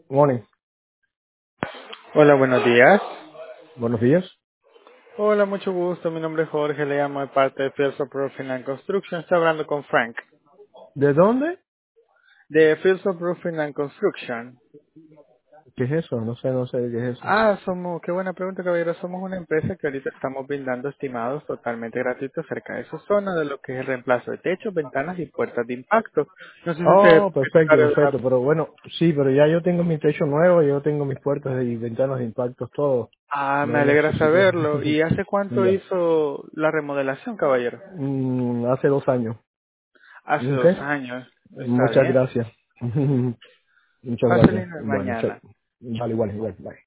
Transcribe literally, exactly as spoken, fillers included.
Morning. Hola, buenos días. Buenos días. Hola, mucho gusto. Mi nombre es Jorge, le llamo de parte de Fields of Roofing and Construction. Estoy hablando con Frank, ¿De dónde? de Fields of Roofing and Construction. ¿Qué es eso? No sé, no sé qué es eso. Ah, somos, qué buena pregunta, caballero. Somos una empresa que ahorita estamos brindando estimados totalmente gratuitos cerca de su zona de lo que es el reemplazo de techos, ventanas y puertas de impacto. No sé si usted Oh, perfecto, perfecto. Pero bueno, sí, pero ya yo tengo mi techo nuevo, yo tengo mis puertas y ventanas de impactos, todo. Ah, me No alegra necesito. saberlo. ¿Y hace cuánto Ya. hizo la remodelación, caballero? Mm, hace dos años. Hace ¿Y dos usted? años. Está Muchas bien. gracias. Muchas Pase gracias. linda Bueno, mañana. che- vale, igual, igual. Bye.